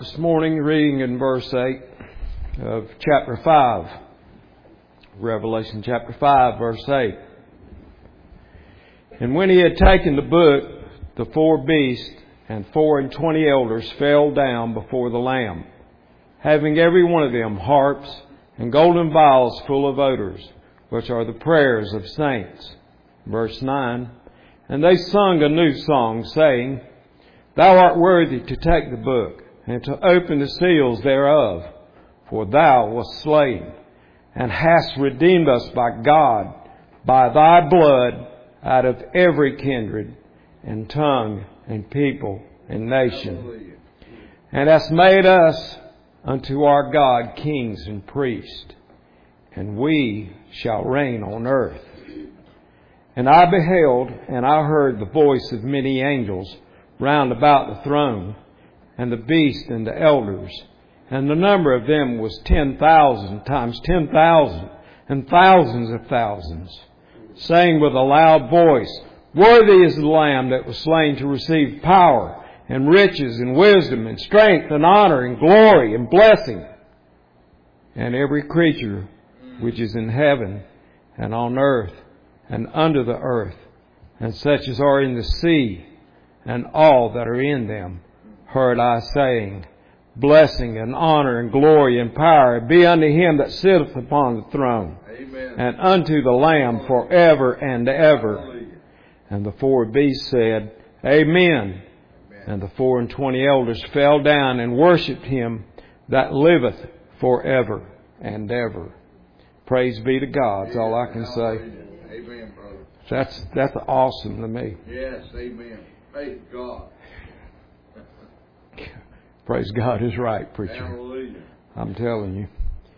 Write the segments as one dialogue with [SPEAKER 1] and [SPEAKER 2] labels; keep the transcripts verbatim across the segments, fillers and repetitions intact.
[SPEAKER 1] This morning, reading in verse eight of chapter five, Revelation chapter five, verse eight. And when he had taken the book, the four beasts and four and twenty elders fell down before the Lamb, having every one of them harps and golden vials full of odors, which are the prayers of saints. Verse nine. And they sung a new song, saying, Thou art worthy to take the book, and to open the seals thereof. For thou wast slain, and hast redeemed us by God, by thy blood, out of every kindred, and tongue, and people, and nation. And hast made us unto our God kings and priests, and we shall reign on earth. And I beheld, and I heard the voice of many angels round about the throne, and the beast and the elders, and the number of them was ten thousand times ten thousand, and thousands of thousands, saying with a loud voice, Worthy is the Lamb that was slain to receive power, and riches, and wisdom, and strength, and honor, and glory, and blessing. And every creature which is in heaven, and on earth, and under the earth, and such as are in the sea, and all that are in them, heard I saying, Blessing and honor and glory and power be unto him that sitteth upon the throne, Amen. And unto the Lamb forever and ever. Hallelujah. And the four beasts said, Amen. Amen. And the four and twenty elders fell down and worshipped him that liveth forever and ever. Praise be to God. That's all I can say.
[SPEAKER 2] Amen, brother.
[SPEAKER 1] That's, that's awesome to me.
[SPEAKER 2] Yes, amen. Praise God.
[SPEAKER 1] Praise God is right, preacher.
[SPEAKER 2] Hallelujah.
[SPEAKER 1] I'm telling you.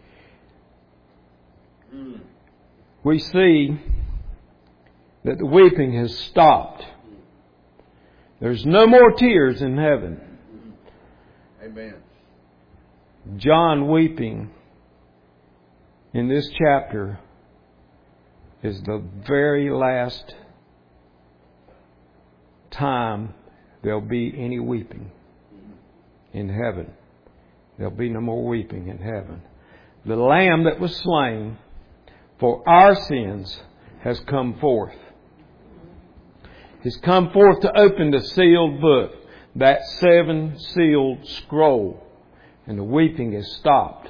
[SPEAKER 2] Mm.
[SPEAKER 1] We see that the weeping has stopped. There's no more tears in heaven.
[SPEAKER 2] Amen.
[SPEAKER 1] John weeping in this chapter is the very last time there'll be any weeping in heaven. There'll be no more weeping in heaven. The Lamb that was slain for our sins has come forth. He's come forth to open the sealed book, that seven sealed scroll, and the weeping is stopped.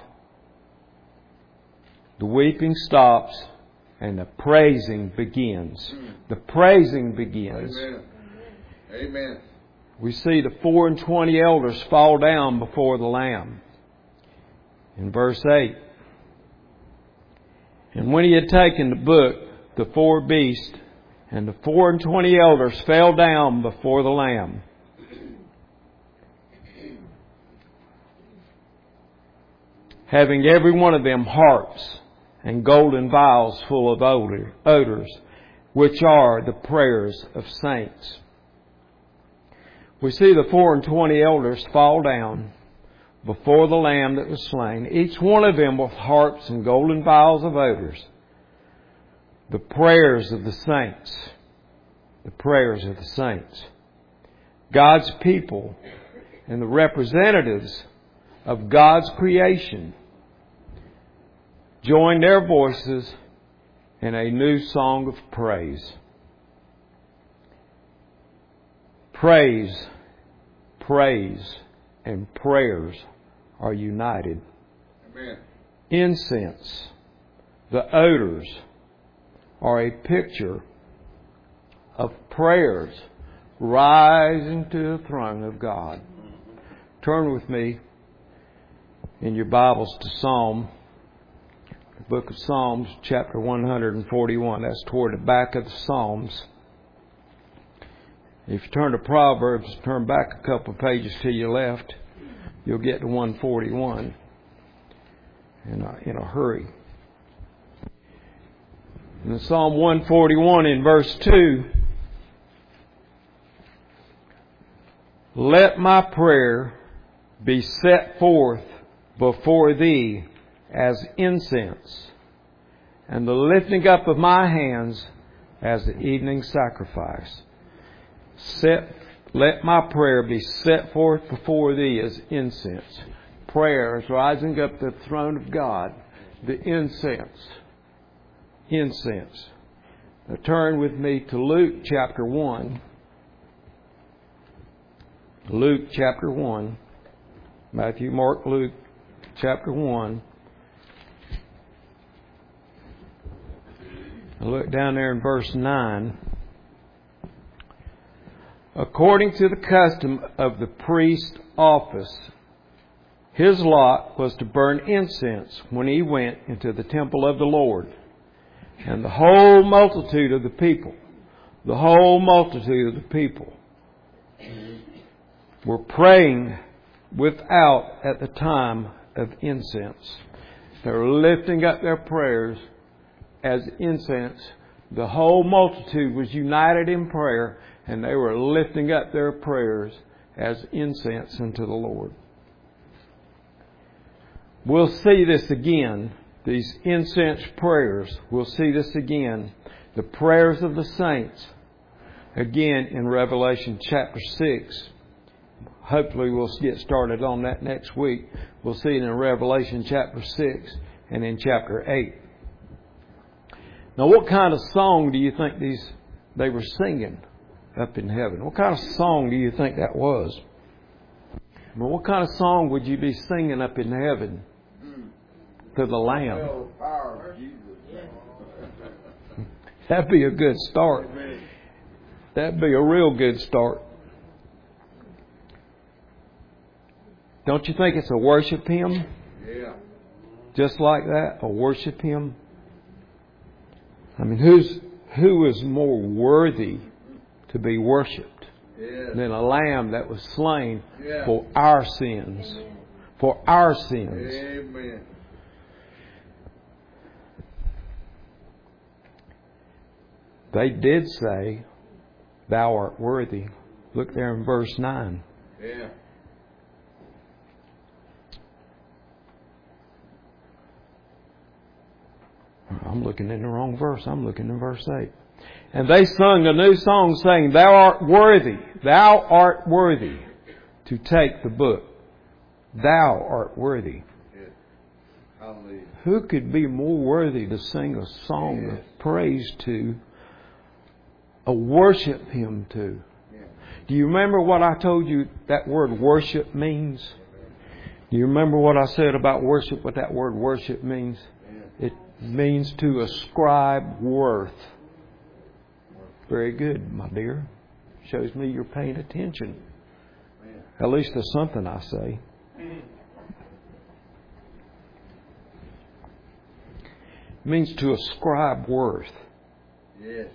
[SPEAKER 1] The weeping stops and the praising begins. The praising begins.
[SPEAKER 2] Amen. Amen.
[SPEAKER 1] We see the four and twenty elders fall down before the Lamb. In verse eight. And when he had taken the book, the four beasts and the four and twenty elders fell down before the Lamb. Having every one of them harps and golden vials full of odor, odors, which are the prayers of saints. We see the four and twenty elders fall down before the Lamb that was slain, each one of them with harps and golden vials of odors. The prayers of the saints. The prayers of the saints. God's people and the representatives of God's creation join their voices in a new song of praise. Praise, praise, and prayers are united.
[SPEAKER 2] Amen.
[SPEAKER 1] Incense, the odors, are a picture of prayers rising to the throne of God. Turn with me in your Bibles to Psalm, the book of Psalms, chapter one forty-one. That's toward the back of the Psalms. If you turn to Proverbs, turn back a couple of pages to your left, you'll get to one forty-one in a, in a hurry. In Psalm one forty-one in verse two, Let my prayer be set forth before thee as incense, and the lifting up of my hands as the evening sacrifice. Set Let my prayer be set forth before Thee as incense. Prayer is rising up to the throne of God. The incense. Incense. Now turn with me to Luke chapter one. Luke chapter one. Matthew, Mark, Luke chapter one. I look down there in verse nine. According to the custom of the priest's office, his lot was to burn incense when he went into the temple of the Lord. And the whole multitude of the people, the whole multitude of the people were praying without at the time of incense. They were lifting up their prayers as incense. The whole multitude was united in prayer, and they were lifting up their prayers as incense unto the Lord. We'll see this again, these incense prayers. We'll see this again, the prayers of the saints, again in Revelation chapter six. Hopefully we'll get started on that next week. We'll see it in Revelation chapter six and in chapter eight. Now, what kind of song do you think these they were singing up in heaven? What kind of song do you think that was? Well, what kind of song would you be singing up in heaven to the Lamb? That'd be a good start. That'd be a real good start. Don't you think it's a worship hymn?
[SPEAKER 2] Yeah.
[SPEAKER 1] Just like that, a worship hymn. I mean, who's who is more worthy to be worshipped
[SPEAKER 2] Yes.
[SPEAKER 1] than a lamb that was slain
[SPEAKER 2] Yeah.
[SPEAKER 1] for our sins?
[SPEAKER 3] Amen.
[SPEAKER 1] For our sins.
[SPEAKER 2] Amen.
[SPEAKER 1] They did say, Thou art worthy. Look there in verse nine.
[SPEAKER 2] Yeah.
[SPEAKER 1] I'm looking in the wrong verse. I'm looking in verse eight. And they sung a new song saying, Thou art worthy. Thou art worthy to take the book. Thou art worthy.
[SPEAKER 2] Yes. Hallelujah.
[SPEAKER 1] Who could be more worthy to sing a song
[SPEAKER 2] Yes.
[SPEAKER 1] of praise to, a worship hymn to?
[SPEAKER 2] Yeah.
[SPEAKER 1] Do you remember what I told you that word worship means? Do you remember what I said about worship, what that word worship means?
[SPEAKER 2] Yeah.
[SPEAKER 1] It means to ascribe worth. Very good, my dear. Shows me you're paying attention.
[SPEAKER 2] Yeah.
[SPEAKER 1] At least to something I say. It means to ascribe worth.
[SPEAKER 2] Yes.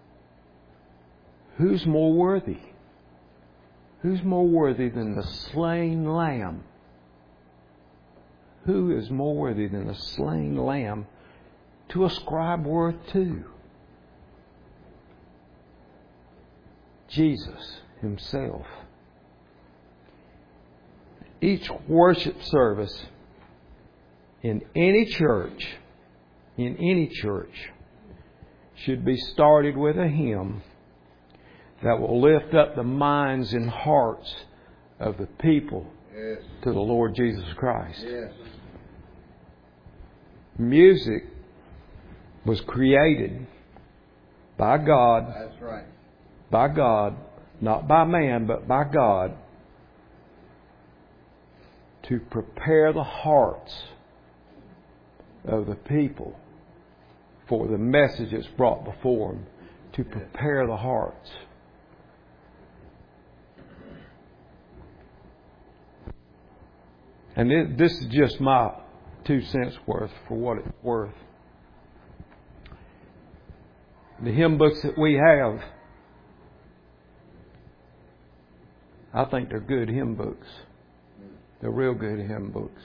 [SPEAKER 1] Who's more worthy? Who's more worthy than the slain lamb? Who is more worthy than the slain lamb to ascribe worth to? Jesus Himself. Each worship service in any church, in any church, should be started with a hymn that will lift up the minds and hearts of the people
[SPEAKER 2] Yes.
[SPEAKER 1] to the Lord Jesus Christ.
[SPEAKER 2] Yes.
[SPEAKER 1] Music was created by God,
[SPEAKER 2] That's right.
[SPEAKER 1] by God, not by man, but by God, to prepare the hearts of the people for the message that's brought before them, to prepare the hearts. And it, this is just my two cents worth for what it's worth. The hymn books that we have, I think they're good hymn books. They're real good hymn books.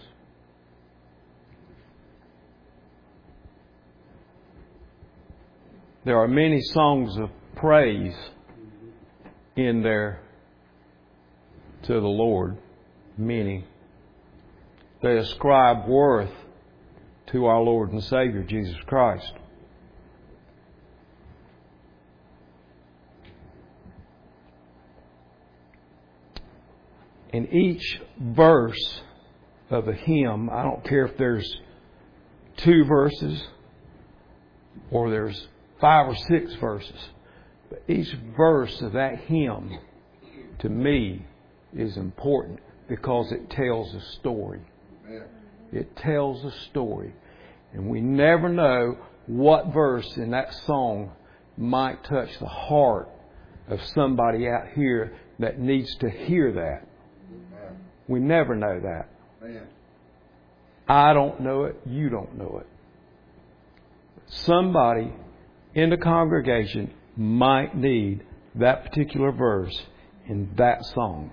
[SPEAKER 1] There are many songs of praise in there to the Lord. Many. They ascribe worth to our Lord and Savior, Jesus Christ. in each verse of a hymn, I don't care if there's two verses or there's five or six verses, but each verse of that hymn to me is important because it tells a story. It tells a story. And we never know what verse in that song might touch the heart of somebody out here that needs to hear that. We never know that. I don't know it. You don't know it. Somebody in the congregation might need that particular verse in that song.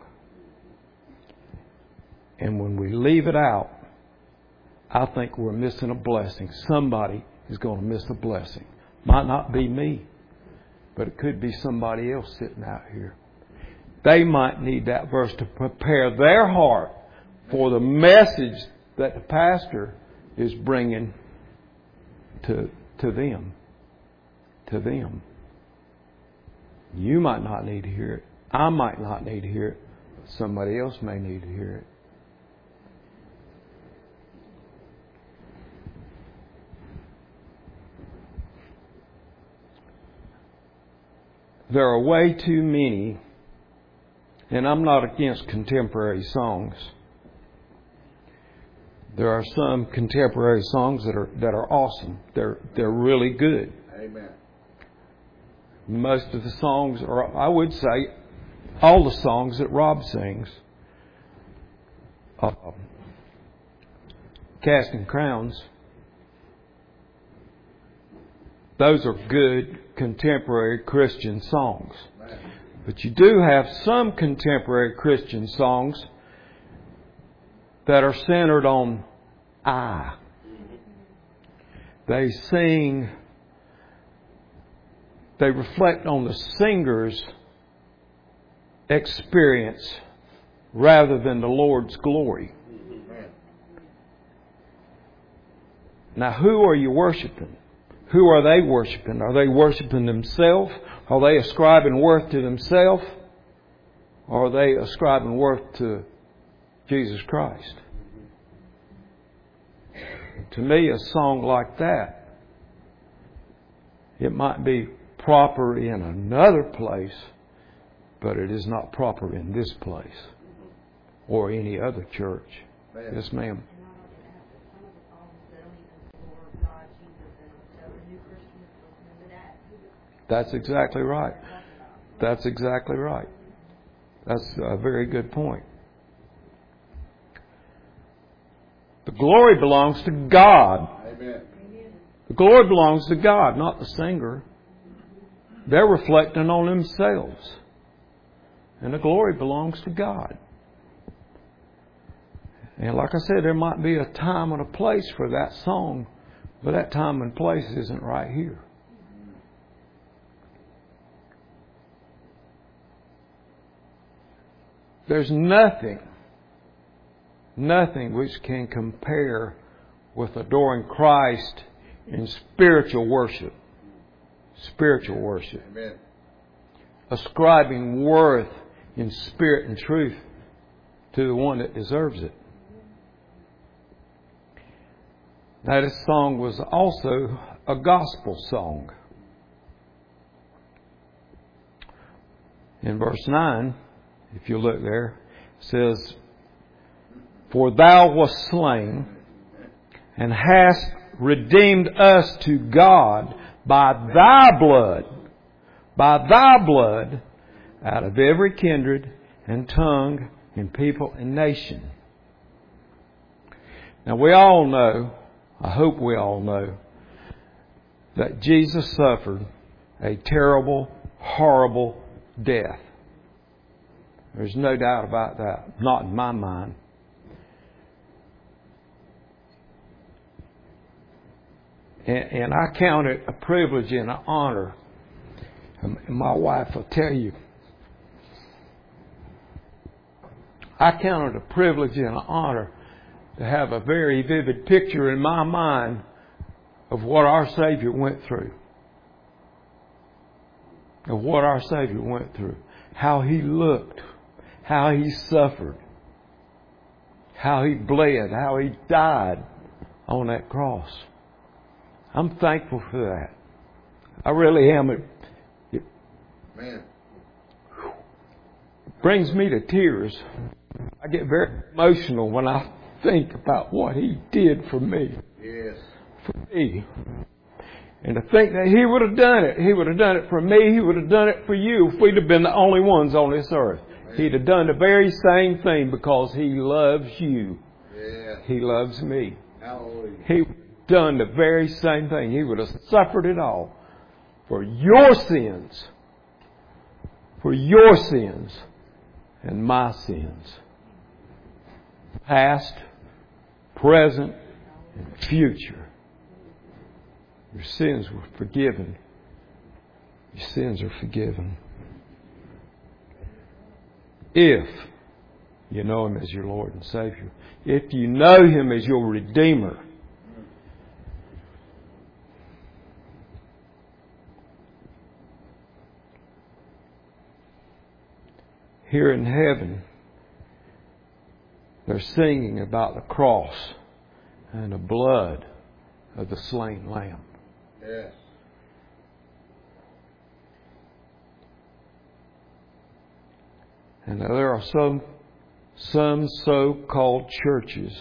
[SPEAKER 1] And when we leave it out, I think we're missing a blessing. Somebody is going to miss a blessing. Might not be me, but it could be somebody else sitting out here. They might need that verse to prepare their heart for the message that the pastor is bringing to, to them. To them. You might not need to hear it. I might not need to hear it. But somebody else may need to hear it. There are way too many, and I'm not against contemporary songs. There are some contemporary songs that are that are awesome. They're they're really good.
[SPEAKER 2] Amen.
[SPEAKER 1] Most of the songs, or I would say, all the songs that Rob sings, uh, Casting Crowns, those are good contemporary Christian songs. But you do have some contemporary Christian songs that are centered on I. They sing, they reflect on the singer's experience rather than the Lord's glory. Now, who are you worshiping? Who are they worshiping? Are they worshiping themselves? Are they ascribing worth to themselves? Or are they ascribing worth to Jesus Christ? To me, a song like that, it might be proper in another place, but it is not proper in this place or any other church. Yes, ma'am. That's exactly right. That's exactly right. That's a very good point. The glory belongs to God.
[SPEAKER 2] Amen.
[SPEAKER 1] The glory belongs to God, not the singer. They're reflecting on themselves. And the glory belongs to God. And like I said, there might be a time and a place for that song, but that time and place isn't right here. There's nothing, nothing which can compare with adoring Christ in spiritual worship. Spiritual worship.
[SPEAKER 2] Amen.
[SPEAKER 1] Ascribing worth in spirit and truth to the one that deserves it. Now, this song was also a gospel song. In verse nine, if you look there, it says, "For thou wast slain, and hast redeemed us to God by thy blood, by thy blood, out of every kindred and tongue and people and nation." Now we all know, I hope we all know, that Jesus suffered a terrible, horrible death. There's no doubt about that. Not in my mind. And, and I count it a privilege and an honor. And my wife will tell you. I count it a privilege and an honor to have a very vivid picture in my mind of what our Savior went through. Of what our Savior went through. How He looked. How He suffered. how He bled, how He died on that cross. I'm thankful for that. I really am. It, it
[SPEAKER 2] Man.
[SPEAKER 1] brings me to tears. I get very emotional when I think about what He did for me.
[SPEAKER 2] Yes.
[SPEAKER 1] For me. And to think that He would have done it. He would have done it for me. He would have done it for you if we'd have been the only ones on this earth.
[SPEAKER 2] Man.
[SPEAKER 1] He'd have done the very same thing because He loves you.
[SPEAKER 2] Yeah.
[SPEAKER 1] He loves me.
[SPEAKER 2] Hallelujah.
[SPEAKER 1] He would have done the very same thing. He would have suffered it all for your sins. For your sins and my sins. Past, present, and future. Your sins were forgiven. Your sins are forgiven. If you know Him as your Lord and Savior. If you know Him as your Redeemer. Here in heaven, they're singing about the cross and the blood of the slain Lamb.
[SPEAKER 2] Yes.
[SPEAKER 1] And there are some, some so-called churches.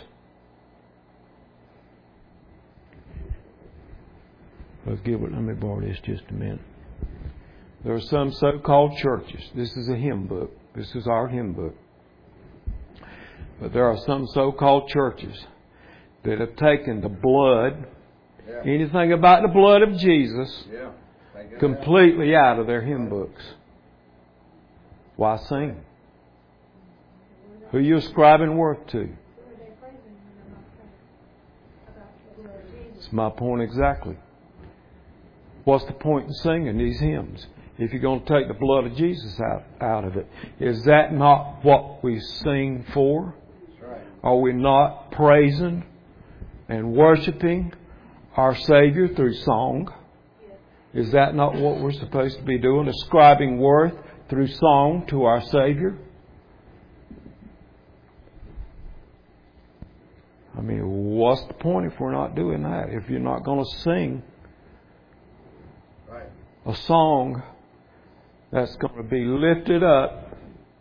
[SPEAKER 1] Let's give it, let me borrow this just a minute. There are some so-called churches. This is a hymn book. This is our hymn book. But there are some so-called churches that have taken the blood,
[SPEAKER 2] Yeah.
[SPEAKER 1] anything about the blood of Jesus,
[SPEAKER 2] Yeah. Thank God.
[SPEAKER 1] completely out of their hymn books. Why sing? Who are you ascribing worth to? That's my point exactly. What's the point in singing these hymns if you're going to take the blood of Jesus out, out of it? Is that not what we sing for?
[SPEAKER 2] That's right.
[SPEAKER 1] Are we not praising and worshiping our Savior through song? Is that not what we're supposed to be doing? Ascribing worth through song to our Savior? I mean, what's the point if we're not doing that? If you're not going to sing
[SPEAKER 2] Right.
[SPEAKER 1] a song that's going to be lifted up,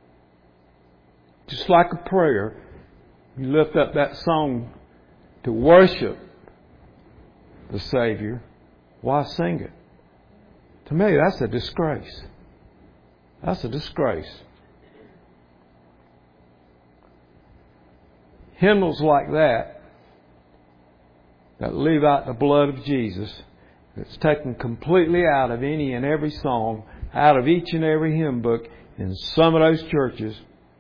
[SPEAKER 1] just like a prayer, you lift up that song to worship the Savior, why sing it? To me, that's a disgrace. That's a disgrace. Hymnals like that, that leave out the blood of Jesus, that's taken completely out of any and every song, out of each and every hymn book in some of those churches.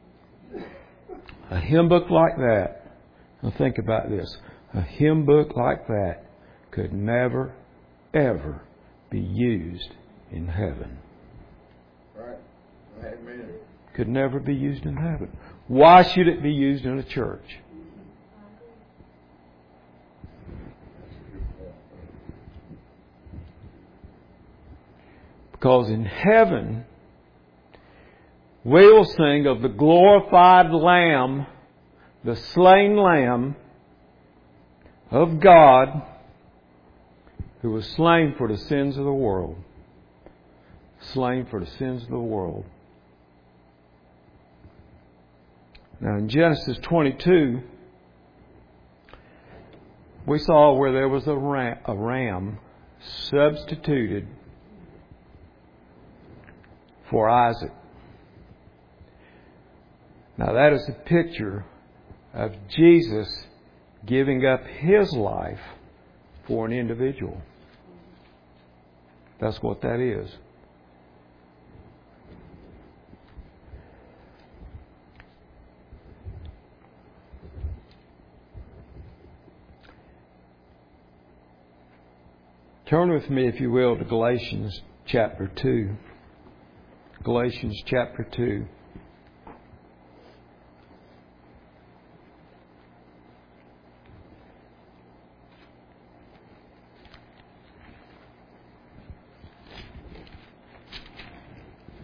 [SPEAKER 1] A hymn book like that, now think about this, a hymn book like that could never, ever be used in heaven.
[SPEAKER 2] Right. Amen.
[SPEAKER 1] Could never be used in heaven. Why should it be used in a church? Because in heaven, we will sing of the glorified Lamb, the slain Lamb of God, who was slain for the sins of the world. Slain for the sins of the world. Now in Genesis twenty-two, we saw where there was a ram, a ram substituted for Isaac. Now that is a picture of Jesus giving up His life for an individual. That's what that is. Turn with me, if you will, to Galatians chapter two. Galatians chapter two.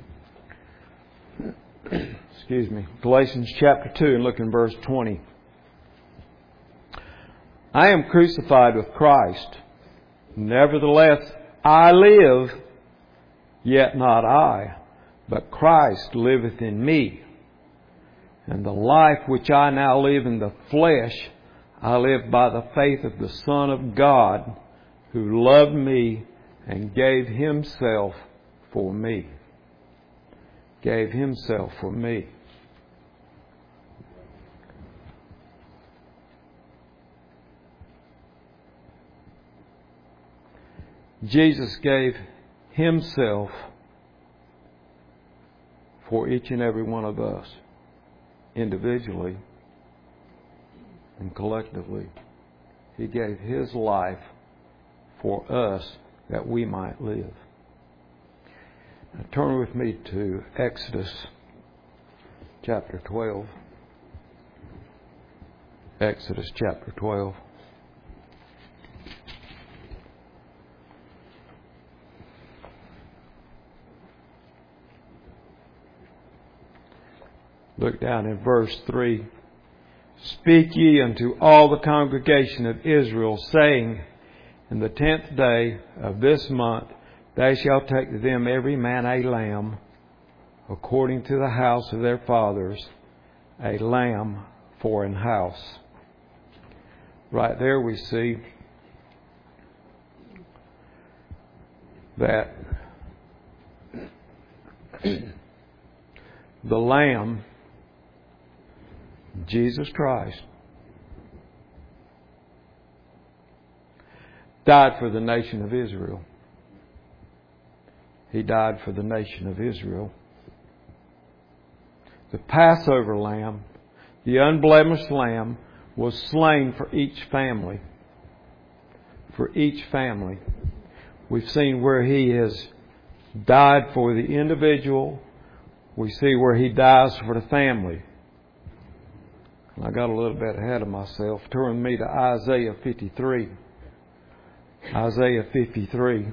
[SPEAKER 1] Excuse me. Galatians chapter two and look in verse twenty. I am crucified with Christ. Nevertheless, I live, yet not I, but Christ liveth in me. And the life which I now live in the flesh, I live by the faith of the Son of God, who loved me and gave Himself for me. Gave Himself for me. Jesus gave Himself for each and every one of us, individually and collectively. He gave His life for us that we might live. Now turn with me to Exodus chapter twelve. Exodus chapter twelve. Look down in verse three. Speak ye unto all the congregation of Israel, saying, In the tenth day of this month they shall take to them every man a lamb, according to the house of their fathers, a lamb for an house. Right there we see that the lamb, Jesus Christ, died for the nation of Israel. He died for the nation of Israel. The Passover lamb, the unblemished lamb, was slain for each family. For each family. We've seen where He has died for the individual. We see where He dies for the family. I got a little bit ahead of myself. Turn me to Isaiah fifty-three. Isaiah fifty-three.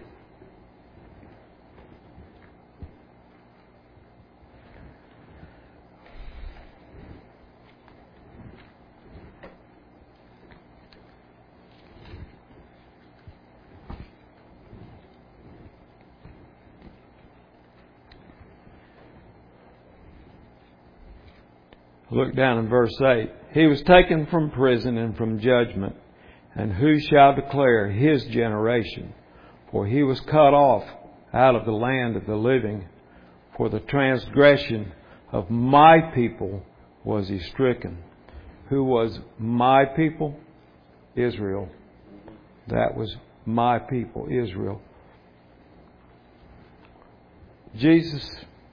[SPEAKER 1] Look down in verse eight. He was taken from prison and from judgment. And who shall declare His generation? For He was cut off out of the land of the living. For the transgression of my people was He stricken. Who was my people? Israel. That was my people, Israel. Jesus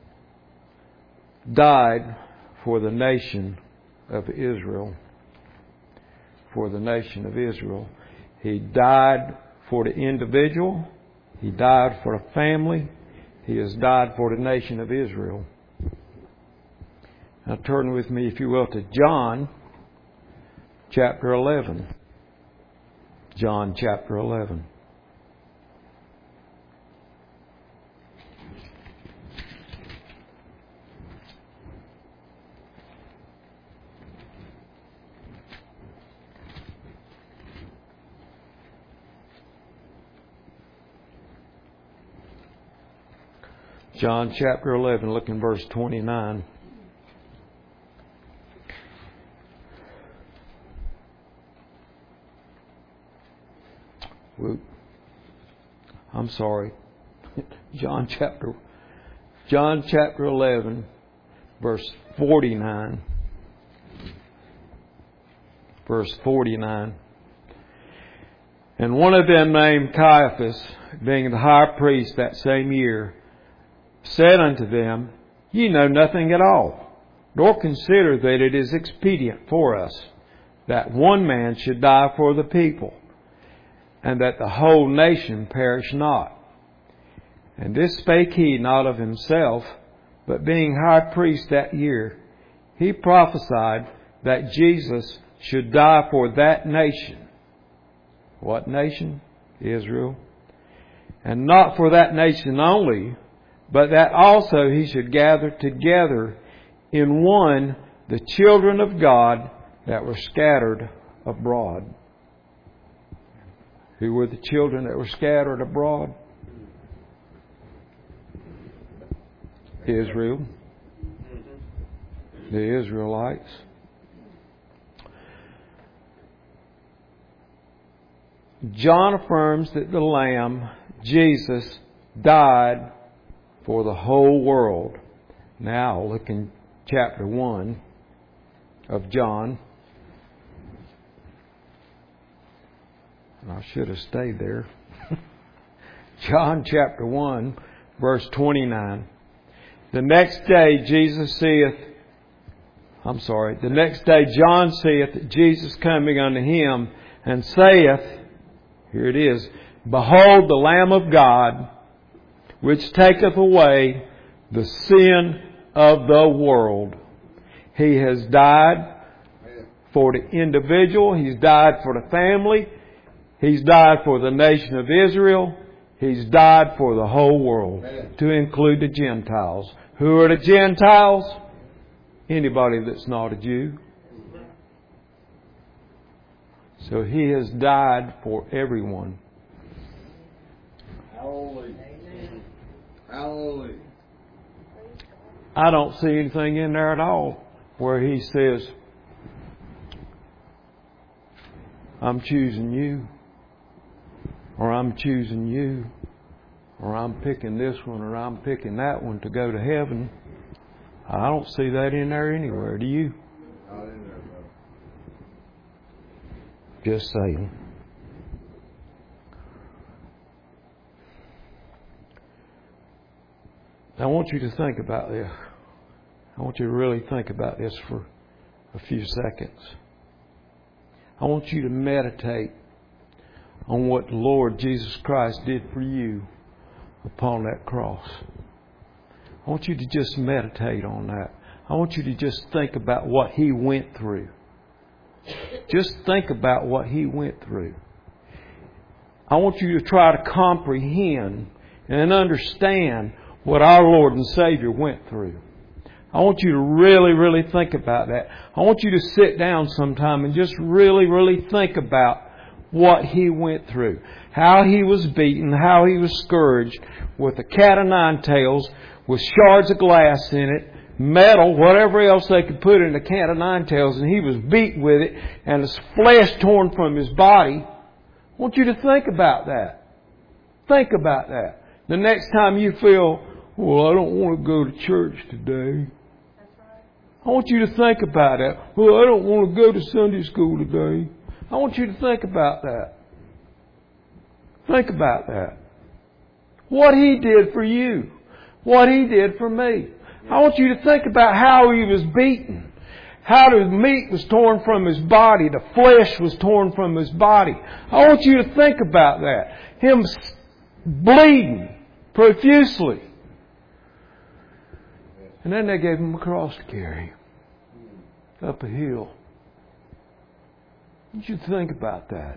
[SPEAKER 1] died for the nation of Israel. For the nation of Israel. He died for the individual. He died for a family. He has died for the nation of Israel. Now turn with me, if you will, to John chapter eleven. John chapter eleven. John chapter eleven, look in verse twenty-nine. I'm sorry. John chapter John chapter eleven, verse forty-nine. Verse forty-nine. And one of them named Caiaphas, being the high priest that same year, said unto them, Ye know nothing at all, nor consider that it is expedient for us that one man should die for the people, and that the whole nation perish not. And this spake he not of himself, but being high priest that year, he prophesied that Jesus should die for that nation. What nation? Israel. And not for that nation only, but that also He should gather together in one the children of God that were scattered abroad. Who were the children that were scattered abroad? Israel. The Israelites. John affirms that the Lamb, Jesus, died for the whole world. Now look in chapter one of John. I should have stayed there. John chapter one, verse twenty-nine. The next day Jesus saith, I'm sorry, the next day John saith that Jesus coming unto him and saith, here it is, Behold the Lamb of God, which taketh away the sin of the world. He has died for the individual. He's died for the family. He's died for the nation of Israel. He's died for the whole world, to include the Gentiles. Who are the Gentiles? Anybody that's not a Jew. So He has died for everyone.
[SPEAKER 2] Hallelujah. Hallelujah.
[SPEAKER 1] I don't see anything in there at all where He says, I'm choosing you, or I'm choosing you, or I'm picking this one, or I'm picking that one to go to heaven. I don't see that in there anywhere. Do you?
[SPEAKER 2] Not in there, brother.
[SPEAKER 1] Just saying. I want you to think about this. I want you to really think about this for a few seconds. I want you to meditate on what the Lord Jesus Christ did for you upon that cross. I want you to just meditate on that. I want you to just think about what He went through. Just think about what He went through. I want you to try to comprehend and understand what our Lord and Savior went through. I want you to really, really think about that. I want you to sit down sometime and just really, really think about what He went through. How He was beaten, how He was scourged with a cat o' nine tails, with shards of glass in it, metal, whatever else they could put in a cat o' nine tails, and He was beaten with it, and His flesh torn from His body. I want you to think about that. Think about that. The next time you feel, well, I don't want to go to church today. I want you to think about that. Well, I don't want to go to Sunday school today. I want you to think about that. Think about that. What He did for you. What He did for me. I want you to think about how He was beaten. How the meat was torn from His body. The flesh was torn from His body. I want you to think about that. Him bleeding profusely. And then they gave Him a cross to carry up a hill. I want you to think about that.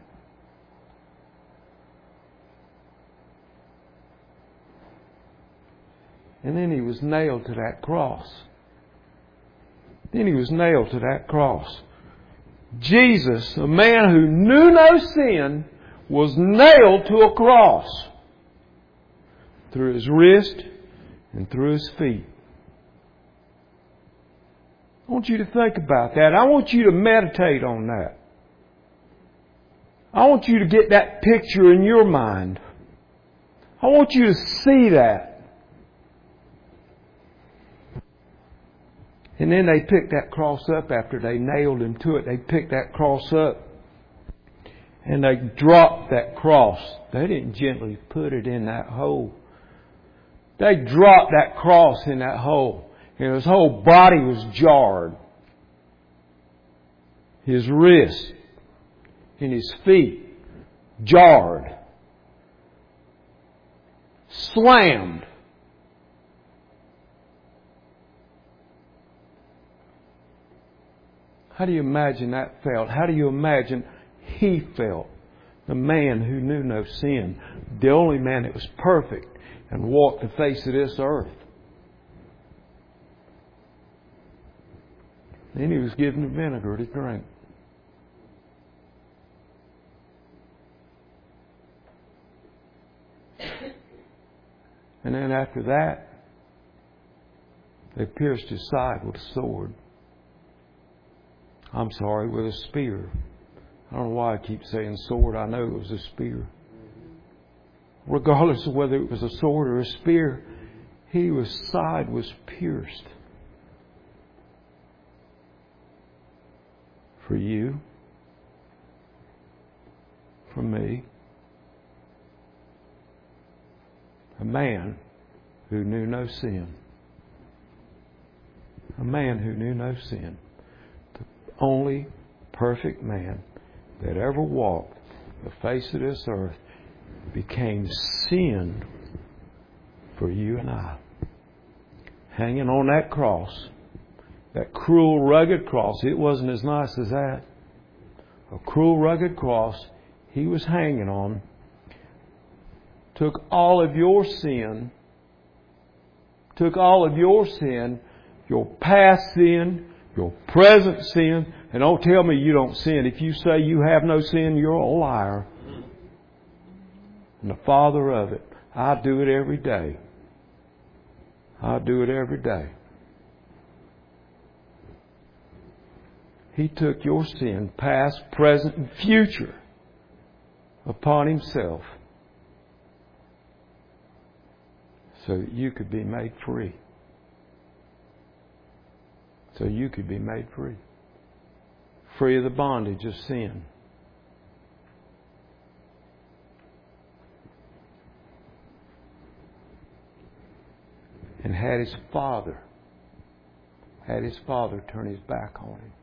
[SPEAKER 1] And then He was nailed to that cross. Then He was nailed to that cross. Jesus, a man who knew no sin, was nailed to a cross. Through His wrist and through His feet. I want you to think about that. I want you to meditate on that. I want you to get that picture in your mind. I want you to see that. And then they picked that cross up after they nailed Him to it. They picked that cross up. And they dropped that cross. They didn't gently put it in that hole. They dropped that cross in that hole. And His whole body was jarred. His wrist and His feet jarred. Slammed. How do you imagine that felt? How do you imagine He felt? The man who knew no sin. The only man that was perfect and walked the face of this earth. Then He was given vinegar to drink. And then after that, they pierced his side with a sword. I'm sorry, with a spear. I don't know why I keep saying sword. I know it was a spear. Regardless of whether it was a sword or a spear, his side was pierced. For you. For me. A man who knew no sin. A man who knew no sin. The only perfect man that ever walked the face of this earth became sin for you and I. Hanging on that cross, that cruel, rugged cross. It wasn't as nice as that. A cruel, rugged cross he was hanging on took all of your sin, took all of your sin, your past sin, your present sin, and don't tell me you don't sin. If you say you have no sin, you're a liar. And the Father of it. I do it every day. I do it every day. He took your sin, past, present, and future, upon Himself so that you could be made free. So you could be made free. Free of the bondage of sin. And had his father, had his father turn his back on him.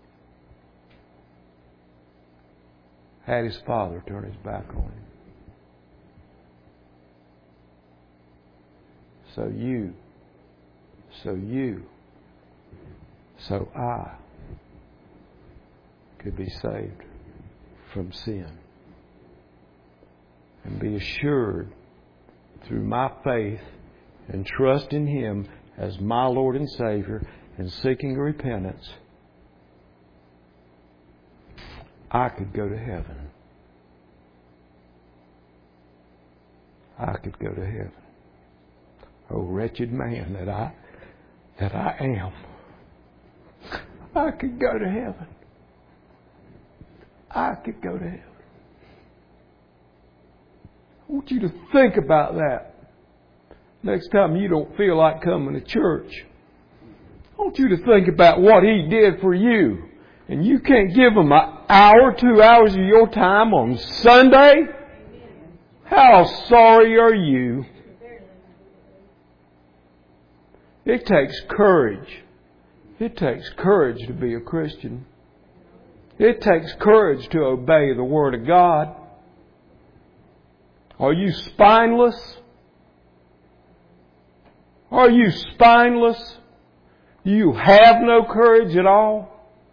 [SPEAKER 1] Had his father turn his back on him. So you, so you, so I could be saved from sin. And be assured through my faith and trust in Him as my Lord and Savior and seeking repentance, I could go to heaven. I could go to heaven. Oh, wretched man that I that I am. I could go to heaven. I could go to heaven. I want you to think about that. Next time you don't feel like coming to church, I want you to think about what He did for you. And you can't give Him an hour, two hours of your time on Sunday? How sorry are you? It takes courage. It takes courage to be a Christian. It takes courage to obey the Word of God. Are you spineless? Are you spineless? Do you have no courage at all?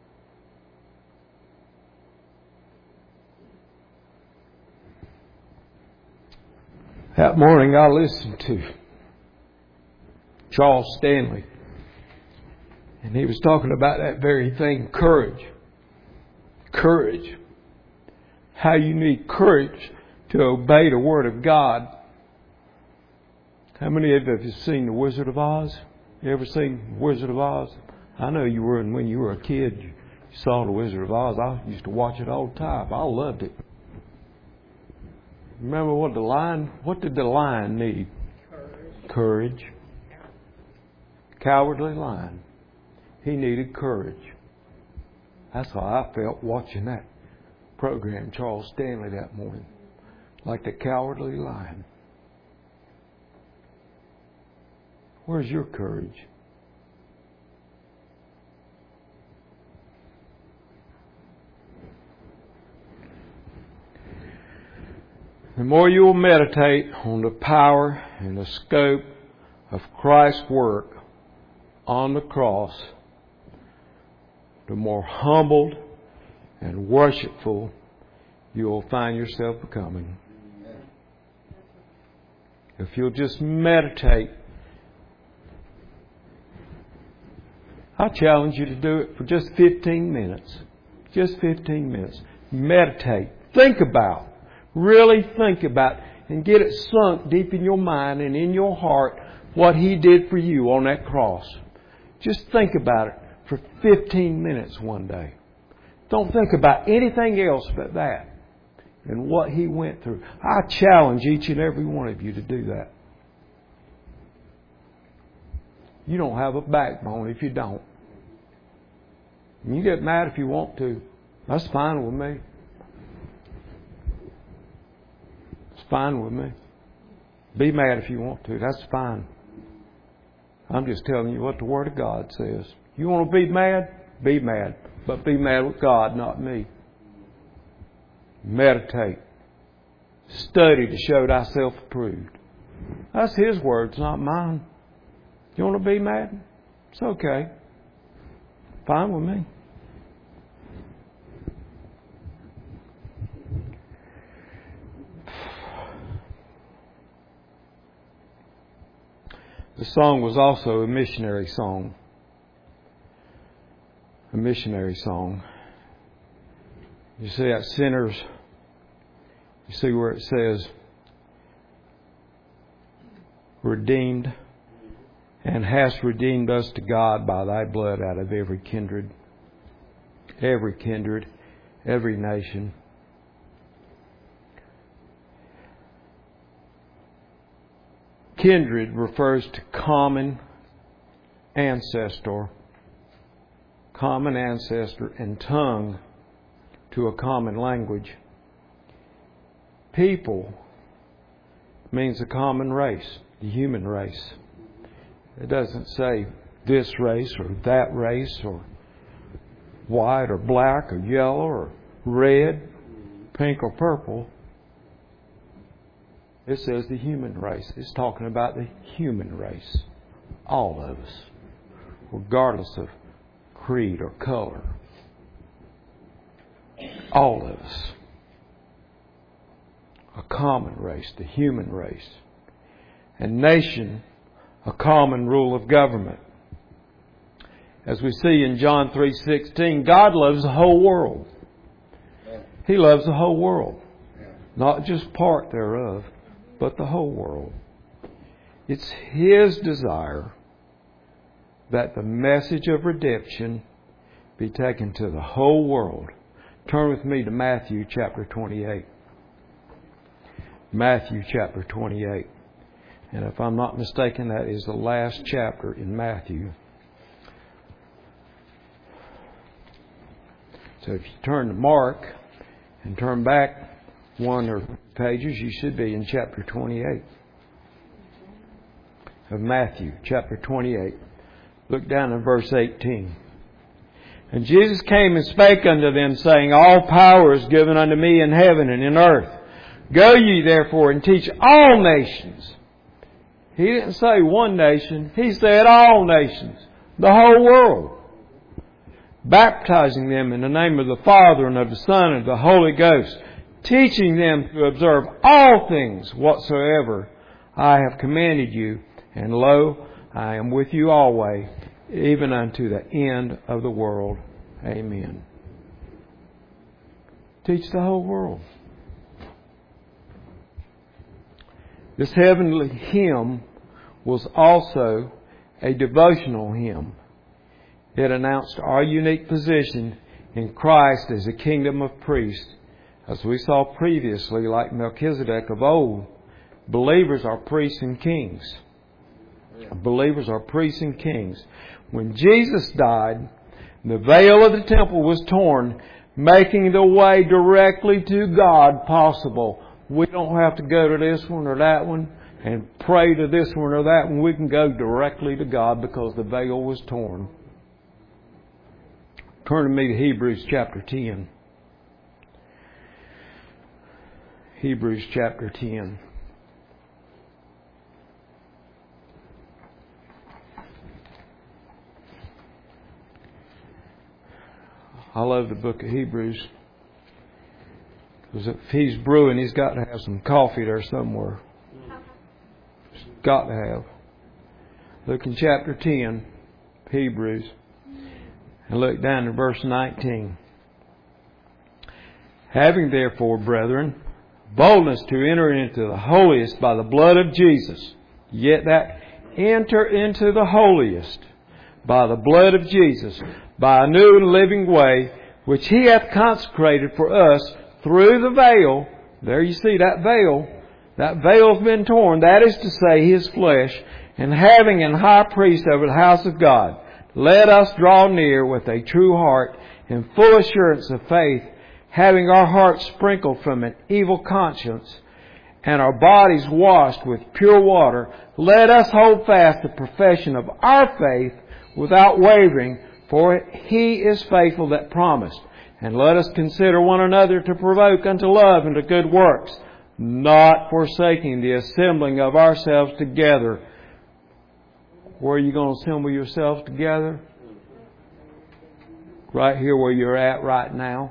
[SPEAKER 1] That morning I listened to Charles Stanley. And he was talking about that very thing, courage. Courage. How you need courage to obey the Word of God. How many of you have seen The Wizard of Oz? You ever seen The Wizard of Oz? I know you were, and when you were a kid, you saw The Wizard of Oz. I used to watch it all the time. I loved it. Remember what the lion, what did the lion need? Courage. Courage. Cowardly lion. He needed courage. That's how I felt watching that program, Charles Stanley, that morning. Like the cowardly lion. Where's your courage? The more you will meditate on the power and the scope of Christ's work on the cross, the more humbled and worshipful you will find yourself becoming. If you'll just meditate, I challenge you to do it for just fifteen minutes. Just fifteen minutes. Meditate. Think about. Really think about. and get it sunk deep in your mind and in your heart what He did for you on that cross. Just think about it for fifteen minutes one day. Don't think about anything else but that and what He went through. I challenge each and every one of you to do that. You don't have a backbone if you don't. And you get mad if you want to. That's fine with me. It's fine with me. Be mad if you want to. That's fine. I'm just telling you what the Word of God says. You want to be mad? Be mad. But be mad with God, not me. Meditate. Study to show thyself approved. That's His words, not mine. You want to be mad? It's okay. Fine with me. The song was also a missionary song. A missionary song. You see that sinners, you see where it says, redeemed, and hast redeemed us to God by thy blood out of every kindred, every kindred, every nation. Kindred refers to common ancestor, common ancestor, and tongue to a common language. People means a common race, the human race. It doesn't say this race or that race or white or black or yellow or red, pink or purple. It says the human race. It's talking about the human race. All of us. Regardless of creed or color. All of us. A common race. The human race. And nation, a common rule of government. As we see in John three sixteen, God loves the whole world. He loves the whole world. Not just part thereof, but the whole world. It's His desire that the message of redemption be taken to the whole world. Turn with me to Matthew chapter twenty-eight. Matthew chapter twenty-eight. And if I'm not mistaken, that is the last chapter in Matthew. So if you turn to Mark and turn back one or pages, you should be in chapter twenty-eight of Matthew, chapter twenty-eight. Look down in verse eighteen. And Jesus came and spake unto them, saying, all power is given unto me in heaven and in earth. Go ye therefore and teach all nations. He didn't say one nation. He said all nations. The whole world. Baptizing them in the name of the Father and of the Son and of the Holy Ghost. Teaching them to observe all things whatsoever I have commanded you. And lo, I am with you always, even unto the end of the world. Amen. Teach the whole world. This heavenly hymn was also a devotional hymn. It announced our unique position in Christ as a kingdom of priests. As we saw previously, like Melchizedek of old, believers are priests and kings. Believers are priests and kings. When Jesus died, the veil of the temple was torn, making the way directly to God possible. We don't have to go to this one or that one and pray to this one or that one. We can go directly to God because the veil was torn. Turn to me to Hebrews chapter ten. Hebrews chapter ten. I love the book of Hebrews. Because if he's brewing, he's got to have some coffee there somewhere. He's got to have. Look in chapter ten, Hebrews, and look down to verse nineteen. Having therefore, brethren, Boldness to enter into the holiest by the blood of Jesus. You get that? Enter into the holiest by the blood of Jesus, by a new and living way, which He hath consecrated for us through the veil. There you see that veil. That veil's been torn. That is to say, His flesh. And having an high priest over the house of God, let us draw near with a true heart in full assurance of faith, having our hearts sprinkled from an evil conscience and our bodies washed with pure water. Let us hold fast the profession of our faith without wavering, for He is faithful that promised. And let us consider one another to provoke unto love and to good works, not forsaking the assembling of ourselves together. Where are you going to assemble yourselves together? Right here where you're at right now.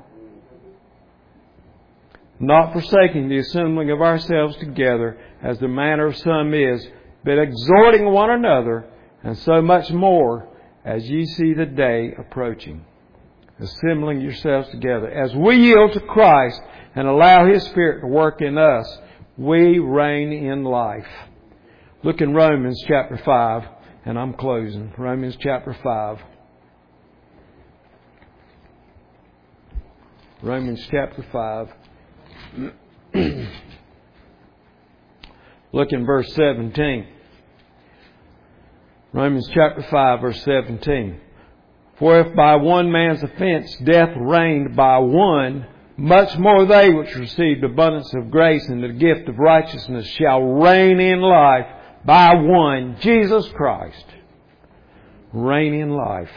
[SPEAKER 1] Not forsaking the assembling of ourselves together, as the manner of some is, but exhorting one another, and so much more as ye see the day approaching. Assembling yourselves together. As we yield to Christ and allow His Spirit to work in us, we reign in life. Look in Romans chapter five, and I'm closing. Romans chapter five. Romans chapter five. Look in verse seventeen. Romans chapter five, verse seventeen. For if by one man's offense death reigned by one, much more they which received abundance of grace and the gift of righteousness shall reign in life by one, Jesus Christ. Reign in life.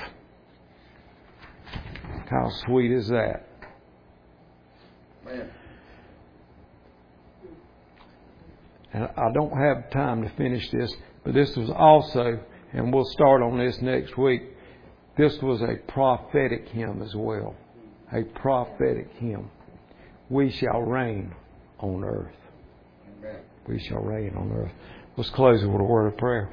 [SPEAKER 1] How sweet is that? Man. And I don't have time to finish this, but this was also, and we'll start on this next week, this was a prophetic hymn as well. A prophetic hymn. We shall reign on earth. Amen. We shall reign on earth. Let's close it with a word of prayer.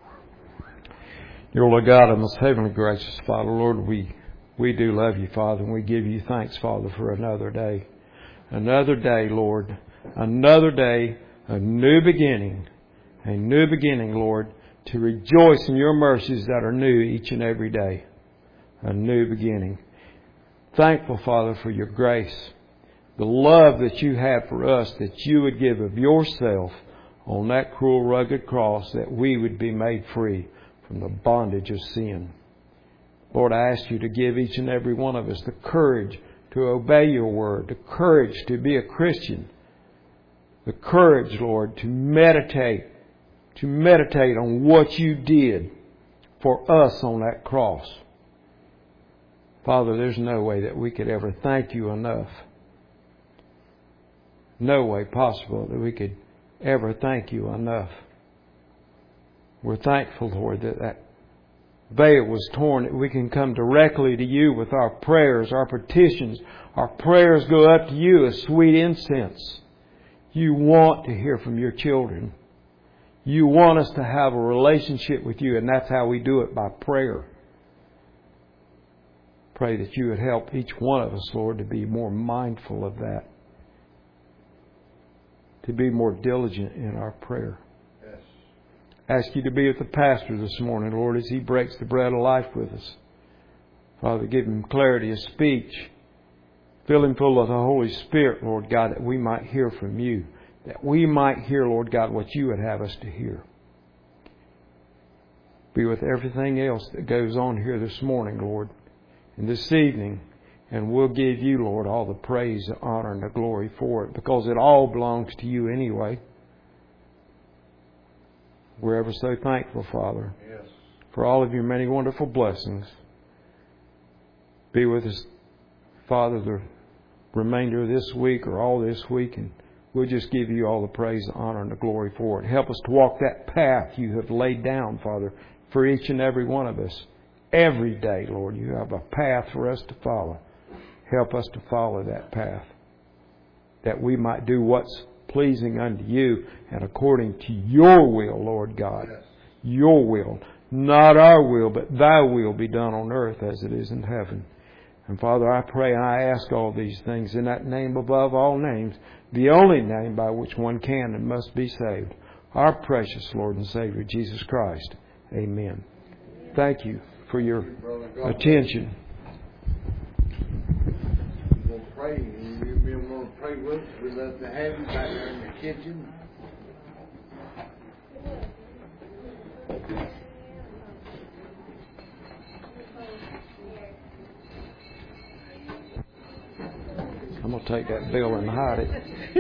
[SPEAKER 1] Dear Lord God, our most heavenly gracious Father, Lord, we, we do love You, Father, and we give You thanks, Father, for another day. Another day, Lord. Another day. A new beginning, a new beginning, Lord, to rejoice in Your mercies that are new each and every day. A new beginning. Thankful, Father, for Your grace, the love that You have for us, that You would give of Yourself on that cruel, rugged cross, that we would be made free from the bondage of sin. Lord, I ask You to give each and every one of us the courage to obey Your word, the courage to be a Christian, the courage, Lord, to meditate, to meditate on what You did for us on that cross. Father, there's no way that we could ever thank You enough. No way possible that we could ever thank You enough. We're thankful, Lord, that that veil was torn, that we can come directly to You with our prayers, our petitions. Our prayers go up to You as sweet incense. You want to hear from Your children. You want us to have a relationship with You, and that's how we do it, by prayer. Pray that You would help each one of us, Lord, to be more mindful of that. To be more diligent in our prayer. Yes. Ask You to be with the pastor this morning, Lord, as he breaks the bread of life with us. Father, give him clarity of speech. Fill him full of the Holy Spirit, Lord God, that we might hear from You. That we might hear, Lord God, what You would have us to hear. Be with everything else that goes on here this morning, Lord, and this evening. And we'll give You, Lord, all the praise, the honor, and the glory for it, because it all belongs to You anyway. We're ever so thankful, Father, yes, for all of Your many wonderful blessings. Be with us, Father, the remainder of this week or all this week, and we'll just give You all the praise, the honor, and the glory for it. Help us to walk that path You have laid down, Father, for each and every one of us. Every day, Lord, You have a path for us to follow. Help us to follow that path, that we might do what's pleasing unto You and according to Your will, Lord God. Yes. Your will. Not our will, but Thy will be done on earth as it is in heaven. And Father, I pray and I ask all these things in that name above all names, the only name by which one can and must be saved, our precious Lord and Savior, Jesus Christ. Amen. Thank you for your attention.
[SPEAKER 2] We're going to pray. We're going to pray with us. We'd love to have you back there in the kitchen.
[SPEAKER 1] I'm going to take that bill and hide it.